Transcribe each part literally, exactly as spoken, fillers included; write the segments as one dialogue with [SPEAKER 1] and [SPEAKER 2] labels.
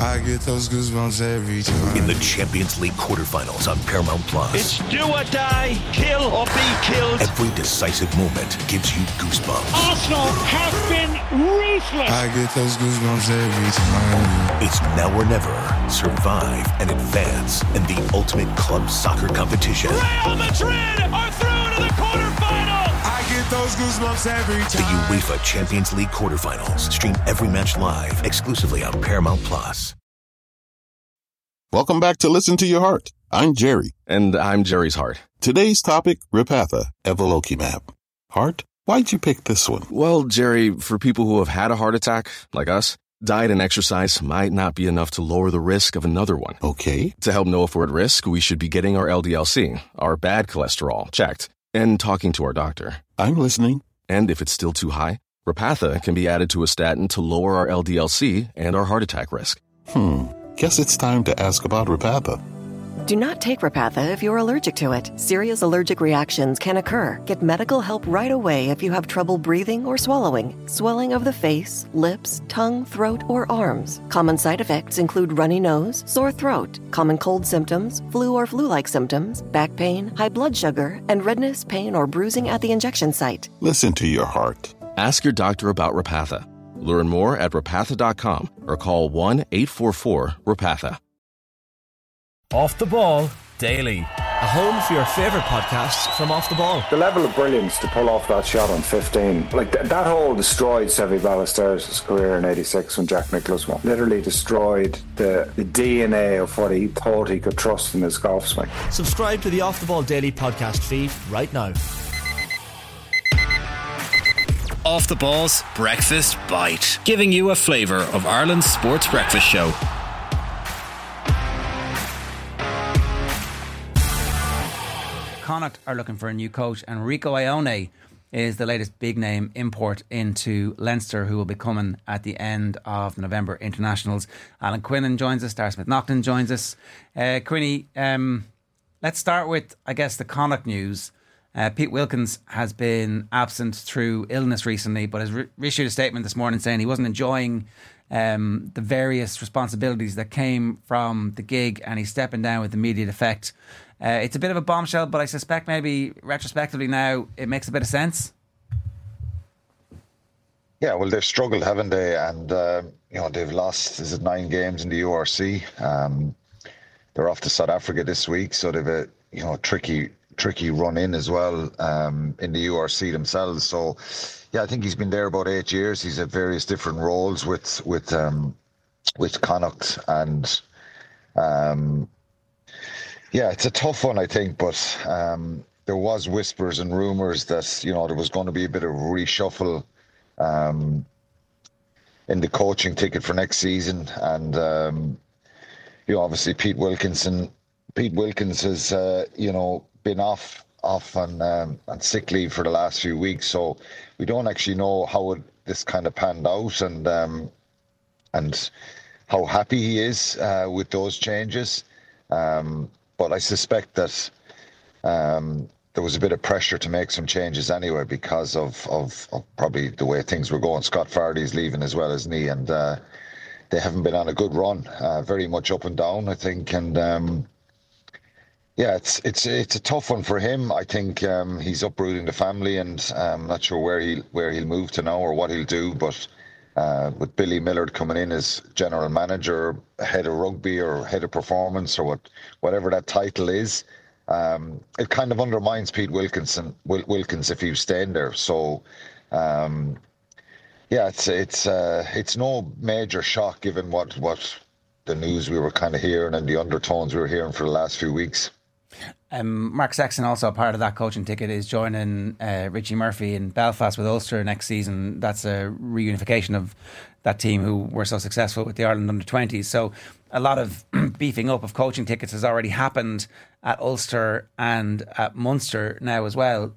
[SPEAKER 1] I get those goosebumps every time.
[SPEAKER 2] In the Champions League quarterfinals on Paramount Plus.
[SPEAKER 3] It's do or die, kill or be killed.
[SPEAKER 2] Every decisive moment gives you goosebumps.
[SPEAKER 3] Arsenal have been ruthless.
[SPEAKER 1] I get those goosebumps every time.
[SPEAKER 2] It's now or never. Survive and advance in the ultimate club soccer competition.
[SPEAKER 3] Real Madrid are through to the quarterfinals.
[SPEAKER 1] I get those goosebumps every time.
[SPEAKER 2] The UEFA Champions League quarterfinals. Stream every match live exclusively on Paramount Plus.
[SPEAKER 4] Welcome back to Listen to Your Heart. I'm Jerry.
[SPEAKER 5] And I'm Jerry's heart.
[SPEAKER 4] Today's topic, Repatha, Evolocumab. Heart, why'd you pick this one?
[SPEAKER 5] Well, Jerry, for people who have had a heart attack, like us, diet and exercise might not be enough to lower the risk of another one.
[SPEAKER 4] Okay.
[SPEAKER 5] To help know if we're at risk, we should be getting our L D L C, our bad cholesterol, checked, and talking to our doctor.
[SPEAKER 4] I'm listening.
[SPEAKER 5] And if it's still too high, Repatha can be added to a statin to lower our L D L C and our heart attack risk.
[SPEAKER 4] Hmm. Guess it's time to ask about Repatha.
[SPEAKER 6] Do not take Repatha if you're allergic to it. Serious allergic reactions can occur. Get medical help right away if you have trouble breathing or swallowing, swelling of the face, lips, tongue, throat, or arms. Common side effects include runny nose, sore throat, common cold symptoms, flu or flu-like symptoms, back pain, high blood sugar, and redness, pain, or bruising at the injection site.
[SPEAKER 4] Listen to your heart.
[SPEAKER 5] Ask your doctor about Repatha. Learn more at repatha dot com or call one eight four four Repatha.
[SPEAKER 7] Off the Ball Daily, a home for your favourite podcasts from Off the Ball.
[SPEAKER 8] The level of brilliance to pull off that shot on fifteen, like th- that hole destroyed Seve Ballesteros' career in eighty-six when Jack Nicklaus won. Literally destroyed the, the D N A of what he thought he could trust in his golf swing.
[SPEAKER 7] Subscribe to the Off the Ball Daily podcast feed right now.
[SPEAKER 9] Off the Ball's Breakfast Bite, giving you a flavour of Ireland's sports breakfast show.
[SPEAKER 10] Connacht are looking for a new coach, and Rico Ione is the latest big name import into Leinster, who will be coming at the end of November internationals. Alan Quinlan joins us, Darragh Smith-Naughton joins us. Uh, Quinny, um, let's start with, I guess, the Connacht news. Uh, Pete Wilkins has been absent through illness recently, but has re- issued a statement this morning saying he wasn't enjoying um, the various responsibilities that came from the gig, and he's stepping down with immediate effect. Uh, it's a bit of a bombshell, but I suspect maybe retrospectively now it makes a bit of sense.
[SPEAKER 11] Yeah, well, they've struggled, haven't they? And, uh, you know, they've lost, is it nine games in the U R C? Um, they're off to South Africa this week, so they've a, you know, tricky, tricky run in as well um, in the U R C themselves. So, yeah, I think he's been there about eight years. He's had various different roles with, with, um, with Connacht and... Um, Yeah, it's a tough one, I think, but um, there was whispers and rumours that, you know, there was going to be a bit of reshuffle um, in the coaching ticket for next season. And, um, you know, obviously Pete Wilkinson, Pete Wilkins has, uh, you know, been off off on, um, on sick leave for the last few weeks. So we don't actually know how it, this kind of panned out and, um, and how happy he is uh, with those changes. Um But I suspect that um, there was a bit of pressure to make some changes anyway because of, of, of probably the way things were going. Scott Fardy's leaving as well as me, and uh, they haven't been on a good run. Uh, very much up and down, I think. And um, yeah, it's it's it's a tough one for him. I think um, he's uprooting the family, and I'm not sure where he where he'll move to now or what he'll do, but. Uh, with Billy Millard coming in as general manager, head of rugby or head of performance or what, whatever that title is, um, it kind of undermines Pete Wilkinson, Wil- Wilkins if he was staying there. So, um, yeah, it's it's uh, it's no major shock given what, what the news we were kind of hearing and the undertones we were hearing for the last few weeks.
[SPEAKER 10] Um, Mark Sexton, also a part of that coaching ticket, is joining uh, Richie Murphy in Belfast with Ulster next season. That's a reunification of that team who were so successful with the Ireland under twenties. So a lot of beefing up of coaching tickets has already happened at Ulster and at Munster now as well.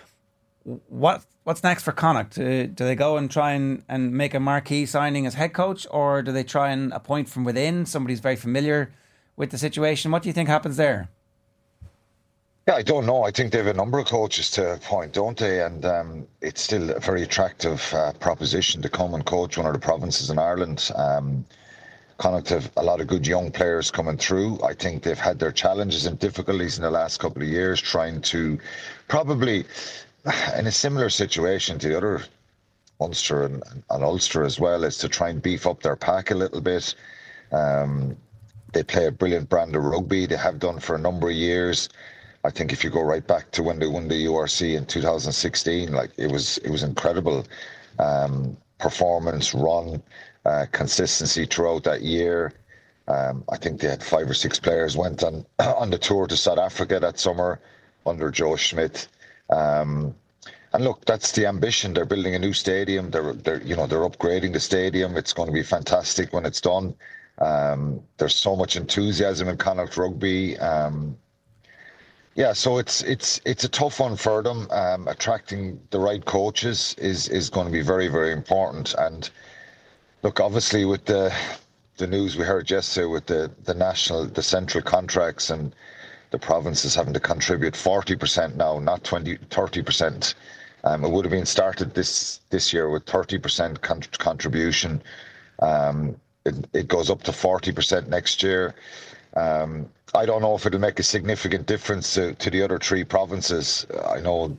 [SPEAKER 10] What What's next for Connacht? Uh, do they go and try and, and make a marquee signing as head coach, or do they try and appoint from within somebody who's very familiar with the situation? What do you think happens there?
[SPEAKER 11] Yeah, I don't know. I think they have a number of coaches to appoint, don't they? And um, it's still a very attractive uh, proposition to come and coach one of the provinces in Ireland. Um, Connacht have a lot of good young players coming through. I think they've had their challenges and difficulties in the last couple of years trying to probably, in a similar situation to the other Munster and, and Ulster as well, is to try and beef up their pack a little bit. Um, they play a brilliant brand of rugby. They have done for a number of years. I think if you go right back to when they won the U R C in two thousand sixteen, like it was, it was incredible um, performance, run, uh, consistency throughout that year. Um, I think they had five or six players went on on the tour to South Africa that summer under Joe Schmidt. Um, and look, that's the ambition. They're building a new stadium. They're, they're, you know, they're upgrading the stadium. It's going to be fantastic when it's done. Um, there's so much enthusiasm in Connacht rugby. Um, yeah, so it's it's it's a tough one for them. Um, attracting the right coaches is is going to be very, very important. And look, obviously with the the news we heard yesterday with the the national, the central contracts and the provinces having to contribute forty percent now, not twenty, thirty percent. Um, it would have been started this this year with thirty percent con- contribution. Um, it, it goes up to forty percent next year. Um, I don't know if it'll make a significant difference to, to the other three provinces. I know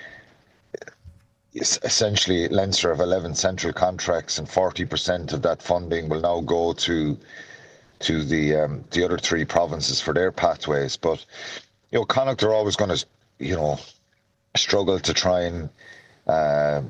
[SPEAKER 11] essentially Leinster have eleven central contracts and forty percent of that funding will now go to to the um, the other three provinces for their pathways. But, you know, Connacht are always going to, you know, struggle to try and uh,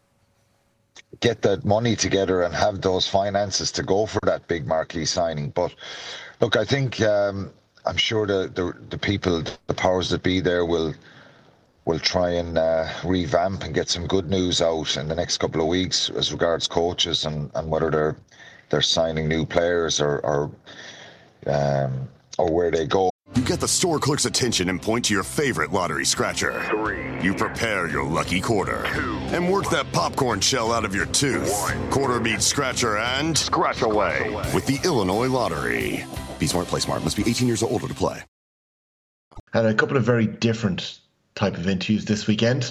[SPEAKER 11] get that money together and have those finances to go for that big marquee signing. But look, I think um, I'm sure the, the the people, the powers that be there will will try and uh, revamp and get some good news out in the next couple of weeks as regards coaches and, and whether they're they're signing new players or or, um, or where they go.
[SPEAKER 12] You get the store clerk's attention and point to your favorite lottery scratcher. Three. You prepare your lucky quarter. Two. And work that popcorn shell out of your tooth. One. Quarter beat scratcher and scratch away with the Illinois Lottery. Be smart, play smart. Must be eighteen years or older to play.
[SPEAKER 13] Had a couple of very different type of interviews this weekend.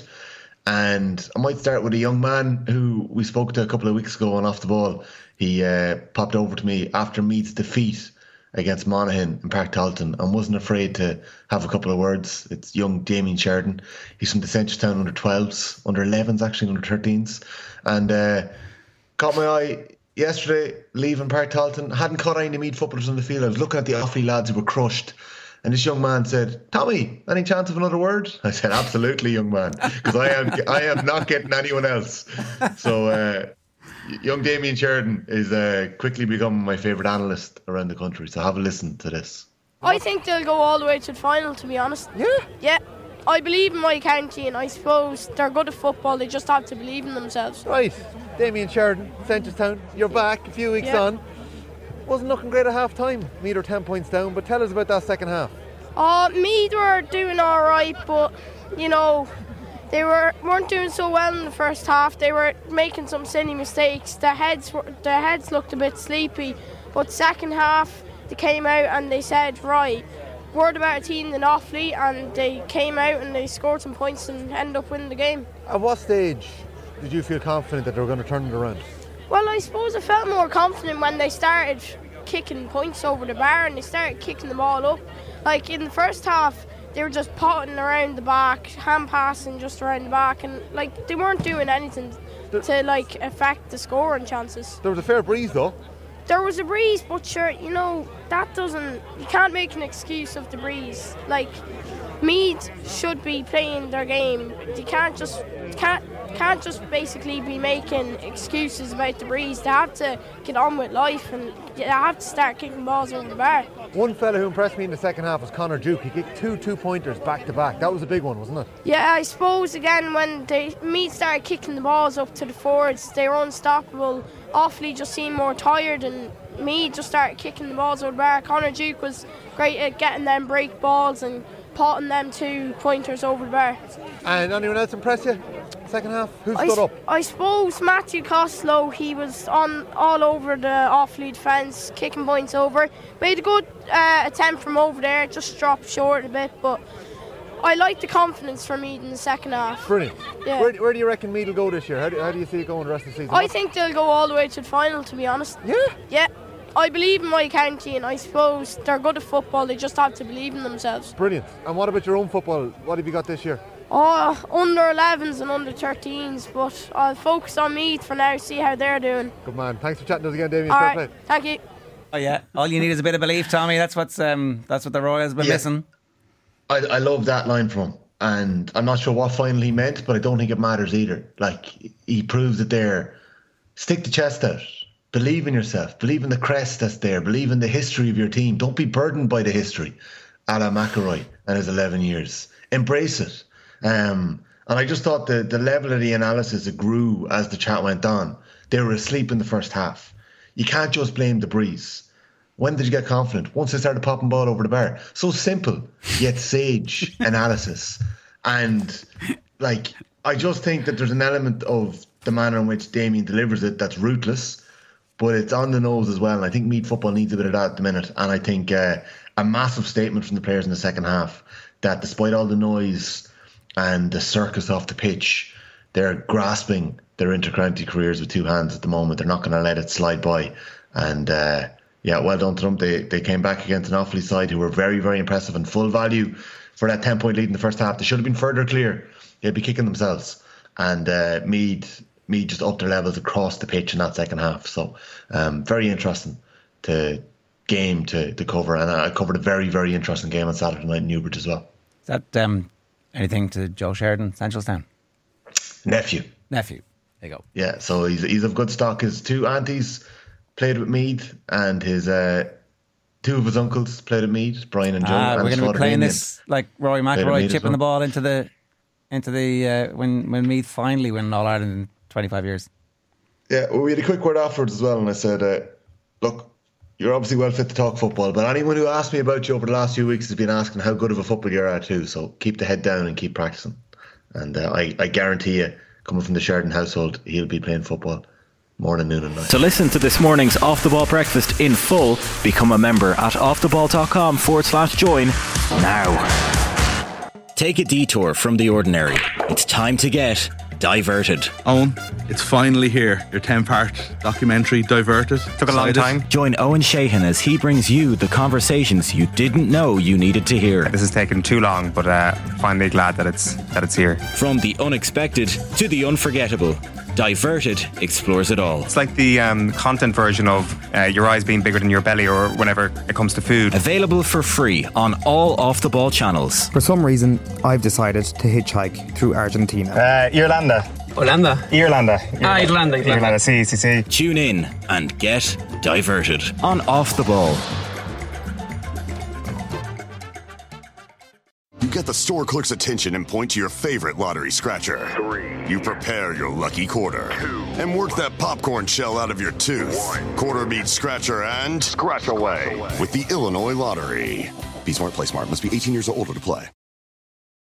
[SPEAKER 13] And I might start with a young man who we spoke to a couple of weeks ago on Off the Ball. He uh, popped over to me after Meath's defeat against Monaghan in Park Talton and wasn't afraid to have a couple of words. It's young Damien Sheridan. He's from the Centrestown under twelves, under elevens actually, under thirteens. And uh, caught my eye yesterday leaving Park Talton. Hadn't caught any Meath footballers on the field. I was looking at the Offaly lads who were crushed. And this young man said, "Tommy, any chance of another word?" I said, "Absolutely, young man, because I am I am not getting anyone else." So uh, young Damien Sheridan is uh, quickly becoming my favourite analyst around the country. So have a listen to this.
[SPEAKER 14] I think they'll go all the way to the final, to be honest. Yeah? Yeah. I believe in my county, and I suppose they're good at football. They just have to believe in themselves.
[SPEAKER 15] Right. Damien Sheridan, Centrestown, you're back a few weeks
[SPEAKER 14] yeah.
[SPEAKER 15] on. Wasn't looking great at half time. Meath are ten points down, but tell us about that second half.
[SPEAKER 14] Uh, Meath were doing alright, but, you know, they were, weren't doing so well in the first half. They were making some silly mistakes. Their heads, were, their heads looked a bit sleepy, but second half they came out and they said, right, we're the better team than Offaly, and they came out and they scored some points and ended up winning the game.
[SPEAKER 15] At what stage did you feel confident that they were going to turn it around?
[SPEAKER 14] Well, I suppose I felt more confident when they started kicking points over the bar and they started kicking the ball up. Like in the first half, they were just potting around the back, hand passing just around the back, and like they weren't doing anything there, to like affect the scoring chances.
[SPEAKER 15] There was a fair breeze though.
[SPEAKER 14] There was a breeze, but sure, you know, that doesn't, you can't make an excuse of the breeze. Like, Meath should be playing their game. They can't just, can't, can't just basically be making excuses about the breeze. They have to get on with life and they have to start kicking balls over the bar.
[SPEAKER 15] One fella who impressed me in the second half was Conor Duke. He kicked two two-pointers back-to-back. That was a big one, wasn't it?
[SPEAKER 14] Yeah, I suppose, again, when they Meath started kicking the balls up to the forwards, they were unstoppable. Offaly just seemed more tired and Meath just started kicking the balls over the bar. Conor Duke was great at getting them break balls and potting them two pointers over the bar.
[SPEAKER 15] And anyone else impress you? Second half? Who stood
[SPEAKER 14] I,
[SPEAKER 15] up?
[SPEAKER 14] I suppose Matthew Costello, he was on all over the Offaly defence, kicking points over. Made a good uh, attempt from over there, just dropped short a bit, but I like the confidence for Meath in the second half.
[SPEAKER 15] Brilliant.
[SPEAKER 14] Yeah.
[SPEAKER 15] Where, where do you reckon Meath will go this year? How do, how do you see it going the rest of the season?
[SPEAKER 14] I think they'll go all the way to the final, to be honest.
[SPEAKER 15] Yeah?
[SPEAKER 14] Yeah. I believe in my county, and I suppose they're good at football. They just have to believe in themselves.
[SPEAKER 15] Brilliant. And what about your own football? What have you got this year?
[SPEAKER 14] Oh, under elevens and under thirteens, but I'll focus on Meath for now, see how they're doing.
[SPEAKER 15] Good man. Thanks for chatting to us again, Damien.
[SPEAKER 14] All
[SPEAKER 15] Fair
[SPEAKER 14] right,
[SPEAKER 15] play.
[SPEAKER 14] thank you.
[SPEAKER 10] Oh yeah, all you need is a bit of belief, Tommy. That's what's um, that's what the Royals been
[SPEAKER 13] Yeah.
[SPEAKER 10] missing.
[SPEAKER 13] I, I love that line from him, and I'm not sure what final he meant, but I don't think it matters either. Like, he proves it there. Stick the chest out. Believe in yourself. Believe in the crest that's there. Believe in the history of your team. Don't be burdened by the history. A la McElroy and his eleven years. Embrace it. Um, and I just thought the, the level of the analysis, it grew as the chat went on. They were asleep in the first half. You can't just blame the breeze. When did you get confident? Once they started popping ball over the bar. So simple, yet sage analysis. And, like, I just think that there's an element of the manner in which Damien delivers it that's ruthless, but it's on the nose as well. And I think Meath football needs a bit of that at the minute. And I think uh, a massive statement from the players in the second half that despite all the noise and the circus off the pitch, they're grasping their intercounty careers with two hands at the moment. They're not going to let it slide by. And, uh, yeah, well done to them. They they came back against an Offaly side who were very, very impressive and full value for that ten-point lead in the first half. They should have been further clear. They'd be kicking themselves. And uh, Meath, Meath just upped their levels across the pitch in that second half. So um, very interesting to game to, to cover. And I covered a very, very interesting game on Saturday night in Newbridge as well.
[SPEAKER 10] Is that um, anything to Joe Sheridan, Centralstown?
[SPEAKER 13] Nephew.
[SPEAKER 10] Nephew. There you go.
[SPEAKER 13] Yeah, so he's, he's of good stock. His two aunties played with Meath, and his uh, two of his uncles played at Meath, Brian and Joe.
[SPEAKER 10] Ah,
[SPEAKER 13] and
[SPEAKER 10] we're
[SPEAKER 13] his
[SPEAKER 10] going to be
[SPEAKER 13] father
[SPEAKER 10] playing
[SPEAKER 13] Damien.
[SPEAKER 10] this like Rory
[SPEAKER 13] Played at
[SPEAKER 10] McIlroy
[SPEAKER 13] Meath as
[SPEAKER 10] chipping
[SPEAKER 13] well.
[SPEAKER 10] the ball into the into the uh, when when Meath finally win All Ireland in twenty-five years.
[SPEAKER 13] Yeah, well, we had a quick word afterwards as well, and I said, uh, look, you're obviously well fit to talk football, but anyone who asked me about you over the last few weeks has been asking how good of a footballer you are too, so keep the head down and keep practicing. And uh, I, I guarantee you, coming from the Sheridan household, he'll be playing football morning, noon and night.
[SPEAKER 9] To listen to this morning's Off the Ball breakfast in full, become a member at offtheball.com forward slash join now. Take a detour from the ordinary. It's time to get diverted.
[SPEAKER 16] Owen, it's finally here. Your ten-part documentary, Diverted.
[SPEAKER 9] Took a long time. Join Owen Sheehan as he brings you the conversations you didn't know you needed to hear.
[SPEAKER 17] This has taken too long, but uh, finally glad that it's that it's here.
[SPEAKER 9] From the unexpected to the unforgettable, Diverted explores it all.
[SPEAKER 17] It's like the um, content version of uh, your eyes being bigger than your belly, or whenever it comes to food.
[SPEAKER 9] Available for free on all Off the Ball channels.
[SPEAKER 18] For some reason, I've decided to hitchhike through Argentina.
[SPEAKER 17] Uh, Irlanda.
[SPEAKER 18] Irlanda?
[SPEAKER 17] Irlanda.
[SPEAKER 18] Ah, Irlanda, Irlanda.
[SPEAKER 17] Irlanda, si, si, si.
[SPEAKER 9] Tune in and get diverted on Off the Ball.
[SPEAKER 12] You get the store clerk's attention and point to your favorite lottery scratcher. Three. You prepare your lucky quarter. Two. And work that popcorn shell out of your tooth. One. Quarter beat scratcher and scratch away with the Illinois Lottery. Be smart, play smart. Must be eighteen years or older to play.